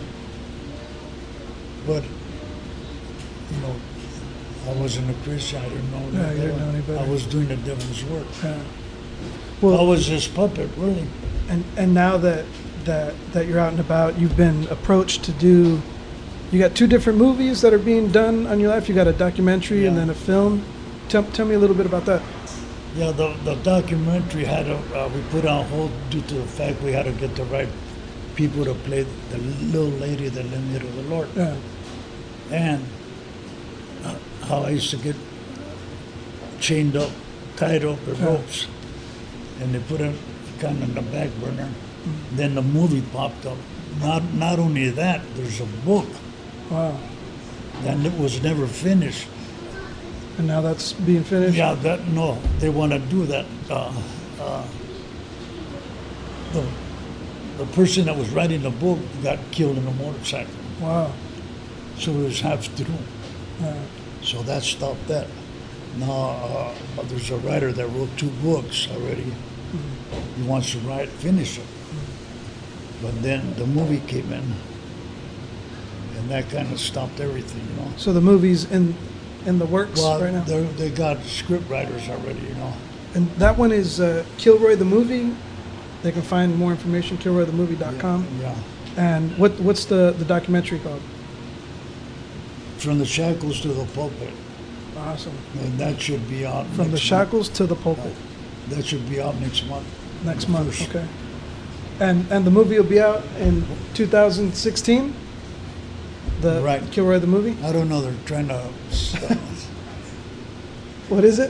But, you know, I wasn't a Christian. I didn't know any Yeah, you didn't know any better. better. I was doing the devil's work. Yeah. I Well, was his puppet, really. and and now that that that you're out and about, you've been approached to do. You got two different movies that are being done on your life. You got a documentary and Yeah. then a film. Tell, tell me a little bit about that. Yeah, the, the documentary had a, uh, we put on hold due to the fact we had to get the right people to play the little lady that led me to the Lord. Yeah. And uh, how I used to get chained up, tied up with Yeah. ropes, and they put it kind of in the back burner. Mm-hmm. Then the movie popped up. Not not only that, there's a book Wow. that it was never finished. And now that's being finished. Yeah, that no, they want to do that. Uh, uh, the the person that was writing the book got killed in a motorcycle, Wow. so it was half through. Yeah. So that stopped that. Now uh, there's a writer that wrote two books already. He wants to write, finish it. But then the movie came in, and that kind of stopped everything, you know. So the movie's in in the works Well, right now. they're- they got script writers already, you know. And that one is uh, Kilroy the movie. They can find more information kilroy the movie dot com. Yeah. And what what's the the documentary called? From the shackles to the pulpit, Awesome. and that should be out From the next shackles to the pulpit. month. That should be out next month. Next The month, first. okay. And and the movie will be out in two thousand sixteen? The Right. Kilroy the movie? I don't know. They're trying to. What is it?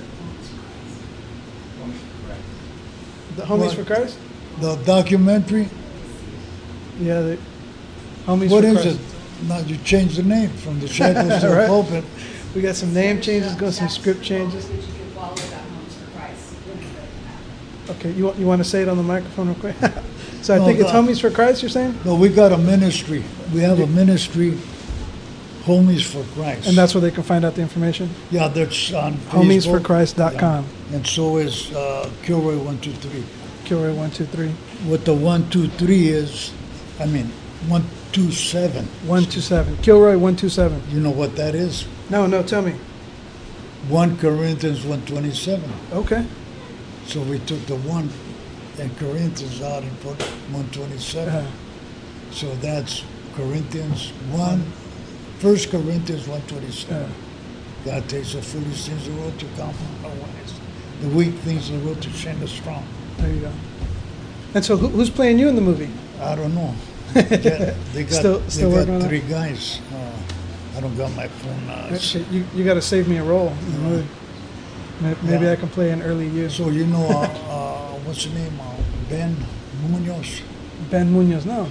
The Homies What? for Christ? The documentary. Yeah, the Homies What for is Christ. it? Now you changed the name from the shackles to the Right. pulpit. We got some name changes, got some script changes. Okay, you want you want to say it on the microphone real quick? So I No, think it's the- Homies for Christ. You're saying, No, we got a ministry. We have a ministry, Homies for Christ. and that's where they can find out the information. yeah, that's on homies for Facebook. christ dot com. Yeah. And so is uh, Kilroy one two three. Kilroy one two three What the one two three is, I mean one two seven. one two seven. Kilroy one two seven. You know what that is? No, no, tell me. One Corinthians one twenty seven. Okay. So we took the one and Corinthians out and put one twenty seven. Uh, So that's Corinthians one, First Corinthians one twenty seven. uh, God takes the foolish things of the world to confound the wise, the weak things of the world to shame the strong. there you go. And so, who, who's playing you in the movie? I don't know. Yeah, they got, Still- still they working on got it? three guys. Uh, I don't got my phone. Uh, s- Okay, You you got to save me a role in the movie. May- Maybe Yeah. I can play an early you. so you know, uh, uh, what's the name? Uh, Ben Munoz. Ben Munoz. No.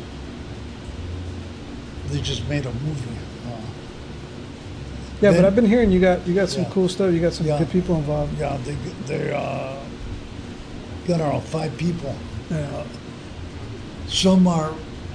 They just made a movie. Uh, Yeah, but Ben- I've been hearing you got you got some Yeah. cool stuff. You got some Yeah. good people involved. yeah, they they uh, got around five people. Yeah. Some are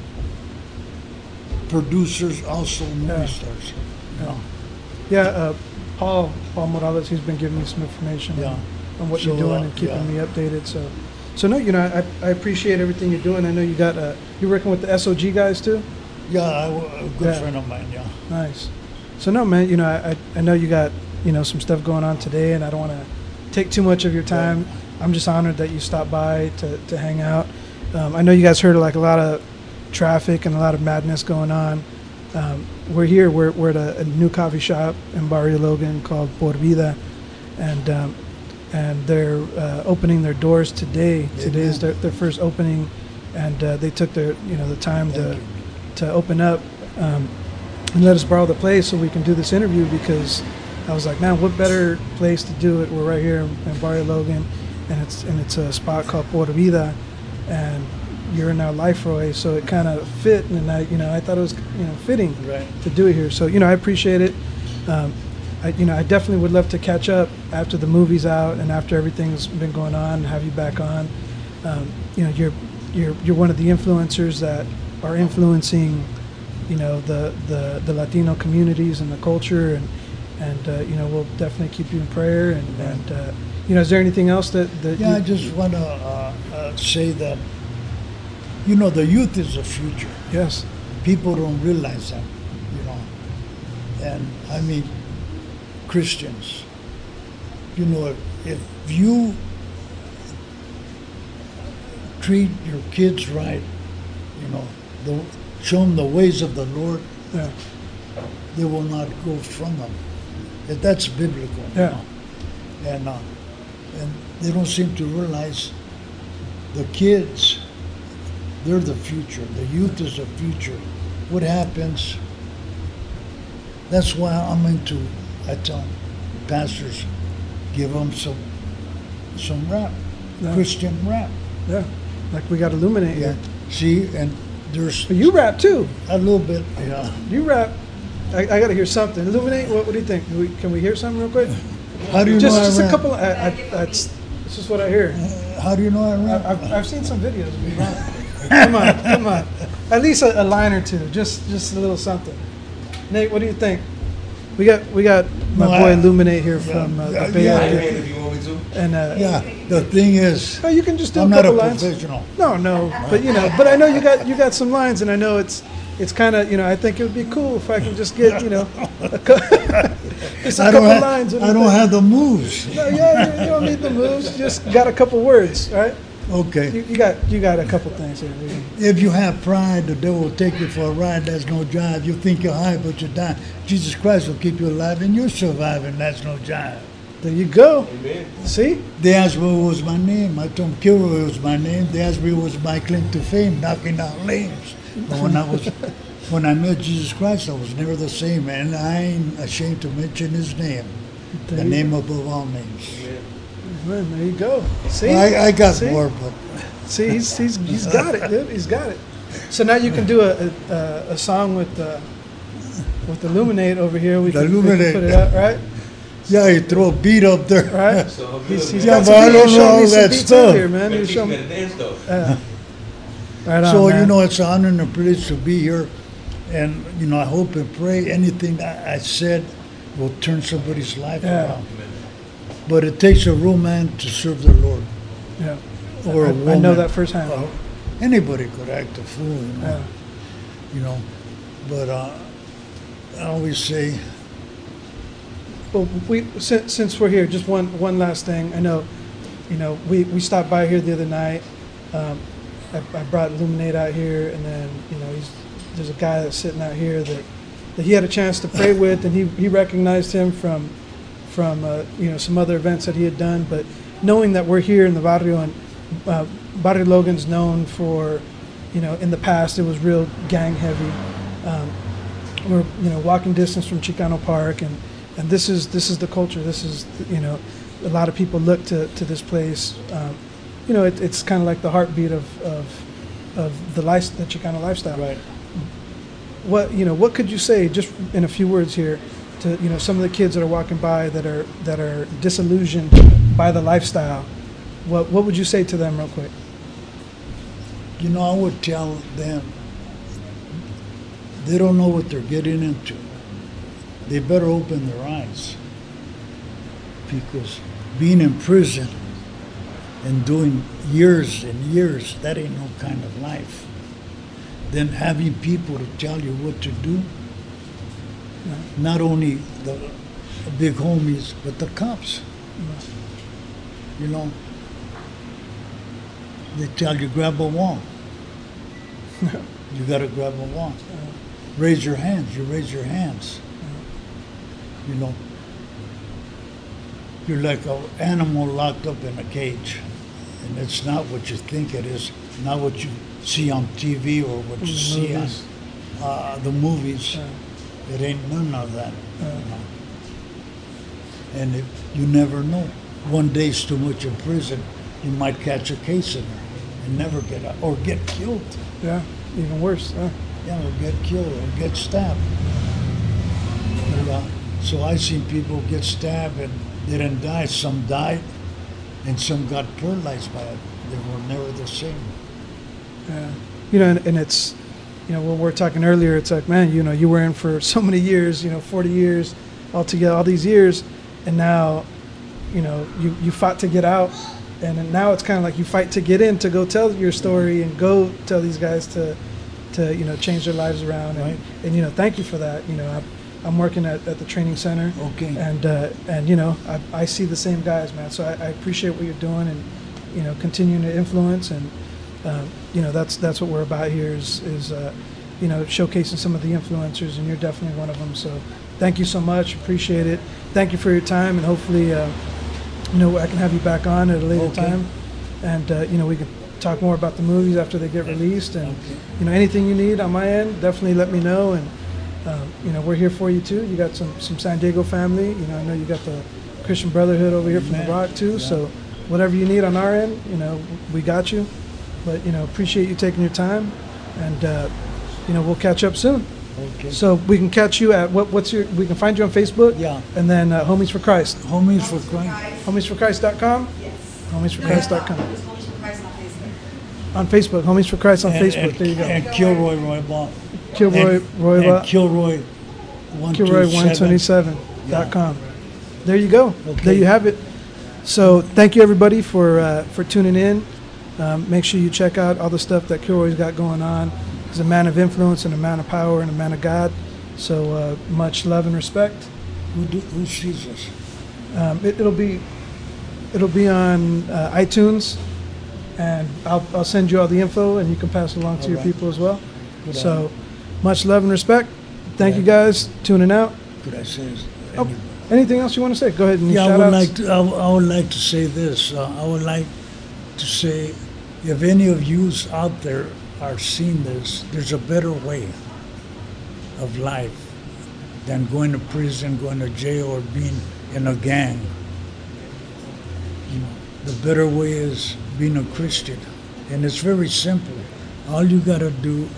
producers, also movie Yeah. stars. You know? Yeah, uh, Paul Paul Morales, he's been giving me some information Yeah. on, on what So, you're doing uh, and keeping yeah. me updated. So, so no, you know, I, I appreciate everything you're doing. I know you got uh, you're working with the S O G guys too. Yeah, I, a good Yeah. friend of mine. Yeah. Nice. So no, man, you know, I, I I know you got you know some stuff going on today, and I don't want to take too much of your time. I'm just honored that you stopped by to, to hang out. Um, I know you guys heard like a lot of traffic and a lot of madness going on. Um, we're here. We're, we're at a, a new coffee shop in Barrio Logan called Por Vida, and um, and they're uh, opening their doors today. Today is their, their first opening, and uh, they took their you know the time to Thank you. to open up um, and let us borrow the place so we can do this interview, because I was like, man, what better place to do it? We're right here in, in Barrio Logan, and it's and it's a spot called Por Vida, and you're in our Life Roy, so it kind of fit, and I, you know, I thought it was, you know, fitting Right. to do it here. So, you know, I appreciate it. Um, I, you know, I definitely would love to catch up after the movie's out and after everything's been going on, and have you back on. Um, you know, you're you're you're one of the influencers that are influencing, you know, the the, the Latino communities and the culture, and and uh, you know, we'll definitely keep you in prayer. And, and uh, you know, is there anything else that that Yeah, you, I just want to uh, uh, say that, you know, the youth is the future. yes, People don't realize that, you know. And I mean, Christians, you know, if, if you treat your kids right, you know, the, show them the ways of the Lord, yeah, they will not go from them. That- That's biblical. you Yeah. know. And uh, and they don't seem to realize the kids, they're the future. The youth is the future. What happens? That's why I'm into. I tell pastors, give them some some rap, Yeah. Christian rap. yeah, like we got Illuminate Yeah. here. See, and there's But you rap too. a little bit. Yeah. You rap. I, I got to hear something. Illuminate. What, what do you think? Can we, can we hear something real quick? How do you Just know just I a rap? couple. I, I, that's this is what I hear. How do you know I I, rap? I've, I've seen some videos of you rap. Come on, come on. At least a, a line or two. Just just a little something. Nate, what do you think? We got we got my No, boy I- Illuminate here yeah, from uh, yeah, the Bay yeah. Area. If you want me to. And uh, Yeah. The thing is, oh, you can just do I'm a not a couple lines. professional. No, no, but you know, but I know you got you got some lines, and I know it's it's kind of, you know, I think it would be cool if I can just get, you know, a, cou- just a I don't couple have, lines. I don't have the moves. No, yeah, you, you don't need the moves. You just got a couple words, right? Okay. You, you got you got a couple things here. We can- If you have pride, the devil will take you for a ride. That's no jive. You think you're high, but you're dying. Jesus Christ will keep you alive, and you're surviving. That's no jive. There you go. Amen. See? They asked me what was my name. I told them Kilroy was my name. They asked me what was my claim to fame, knocking out lames. But when I was, when I met Jesus Christ, I was never the same, and I ain't ashamed to mention His name, There the you- name above all names. Man, there you go. See? I, I got See? more, but See, he's, he's, he's got it, dude. He's got it. So now you can do a a, a song with uh, with Illuminate over here. We The can, we can Illuminate. put it out, right? Yeah, he throw a beat up there. right? So He's, he's Yeah, got but some I beat- don't he's know showing me all some that beats stuff. earlier, man. But He's he's showing gonna me. dance though. Uh, right on, So, man. you know, it's an honor and a privilege to be here. And, you know, I hope and pray anything I, I said will turn somebody's life Yeah. around. But it takes a real man to serve the Lord. yeah. Or a I, woman. I know that firsthand. Uh, anybody could act a fool, you know. Yeah. You know. But uh, I always say, Well, we since, since we're here, just one one last thing. I know, you know, we, we stopped by here the other night. Um, I, I brought Illuminate out here, and then you know, he's there's a guy that's sitting out here that, that he had a chance to pray with, and he, he recognized him from from uh, you know some other events that he had done. But knowing that we're here in the barrio, and uh, Barrio Logan's known for, you know, in the past it was real gang heavy. Um, we're you know walking distance from Chicano Park, and and this is this is the culture. This is you know a lot of people look to, to this place. Um, you know it, it's kind of like the heartbeat of of, of the life, the Chicano lifestyle. right, What you know what could you say just in a few words here to you know some of the kids that are walking by that are that are disillusioned by the lifestyle? What what would you say to them real quick? you know, I would tell them they don't know what they're getting into. They better open their eyes. Because being in prison and doing years and years, that ain't no kind of life. Then having people to tell you what to do, not only the big homies, but the cops. You know, they tell you grab a wall. You got to grab a wall. Raise your hands. You raise your hands. You know, you're like an animal locked up in a cage, and it's not what you think it is. Not what you see on T V or what you see on Movies. uh, the movies. Yeah. It ain't none of that. Yeah. You know? And it, you never know. One day's too much in prison, you might catch a case in there and never get out, or get killed. Yeah, even worse. Yeah. Yeah, or get killed or get stabbed. But, uh, so I seen people get stabbed and they didn't die. Some died, and some got paralyzed by it. They were never the same. Yeah. You know, and, and it's, you know, when we were talking earlier, it's like, man, you know, you were in for so many years, you know, forty years altogether, all these years, and now, you know, you, you fought to get out, and then now it's kind of like you fight to get in to go tell your story and go tell these guys to, to you know, change their lives around. And, Right. and you know, thank you for that. You know, I, I'm working at, at the training center. Okay. And, uh, and you know, I, I see the same guys, man. So I, I appreciate what you're doing and, you know, continuing to influence. And, um, you know, that's that's what we're about here is, is uh, you know, showcasing some of the influencers, and you're definitely one of them. So thank you so much. Appreciate it. Thank you for your time, and hopefully, uh, you know, I can have you back on at a later Okay. time. And, uh, you know, we can talk more about the movies after they get released. And, Okay. you know, anything you need on my end, definitely let me know. And, um, you know, we're here for you too. You got some, some San Diego family. You know, I know you got the Christian Brotherhood over here from the Amen. Rock too. Yeah. So whatever you need on our end, you know, we got you. But, you know, appreciate you taking your time. And, uh, you know, we'll catch up soon. Okay. So we can catch you at, what, what's your, we can find you on Facebook? Yeah. And then uh, Homies for Christ. Homies for crying. homies for christ dot com? Yes. homies for christ dot com. It's Homies for Christ on Facebook. On Facebook, Homies for Christ on And- Facebook. and- There you go. And Kilroy Roybal. Kilroy, And- Roy, and Kilroy one Kilroy one twenty-seven dot com. There you go. Okay. There you have it. So thank you everybody for uh, for tuning in. Um, make sure you check out all the stuff that Kilroy's got going on. He's a man of influence and a man of power and a man of God. So uh, much love and respect. Who, do, who sees us? Um, it, it'll be it'll be on uh, iTunes, and I'll, I'll send you all the info, and you can pass it along to All your right. people as well. Could I- So much love and respect. Thank you Yeah. guys tuning out. Could I say? Oh, any- anything else you want to say? Go ahead and Yeah, I shout would outs. like to. I, would- I would like to say this. Uh, I would like to say, if any of you out there are seeing this, there's a better way of life than going to prison, going to jail, or being in a gang. You know, the better way is being a Christian, and it's very simple. All you gotta do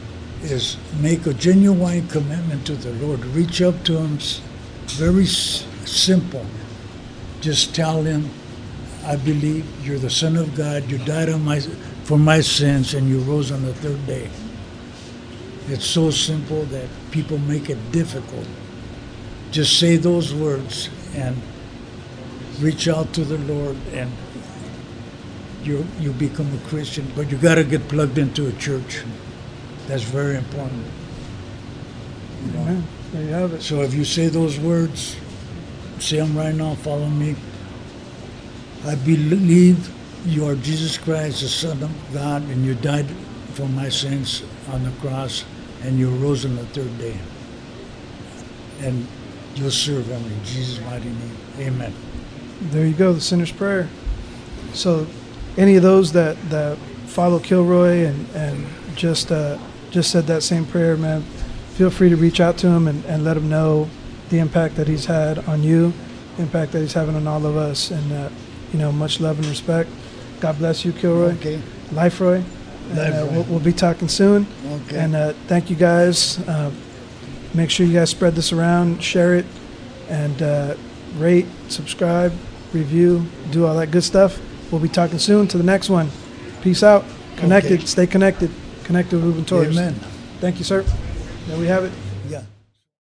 is make a genuine commitment to the Lord. Reach up to Him s- very s- simple. Just tell him, I believe you're the Son of God. You died on my for my sins, and you rose on the third day. It's so simple that people make it difficult. Just say those words and reach out to the Lord, and you you become a Christian. But you got to get plugged into a church. That's very important. You know? Amen. There you have it. So if you say those words, say them right now, follow me. I believe you are Jesus Christ, the Son of God, and you died for my sins on the cross, and you rose on the third day. And you'll serve him in Jesus' mighty name. Amen. There you go, the sinner's prayer. So any of those that, that follow Kilroy and, and just uh, just said that same prayer, man, feel free to reach out to him and, and let him know the impact that he's had on you, the impact that he's having on all of us. And, uh, you know, much love and respect. God bless you, Kilroy. Okay. Life, Roy. And, uh, Life, Roy. we'll, we'll be talking soon. Okay. And uh, thank you guys. Uh, make sure you guys spread this around, share it, and uh, rate, subscribe, review, do all that good stuff. We'll be talking soon to the next one. Peace out. Connected. Okay. Stay connected. Connected with Ruben Torres. Amen. Thank you, sir. There we have it. Yeah.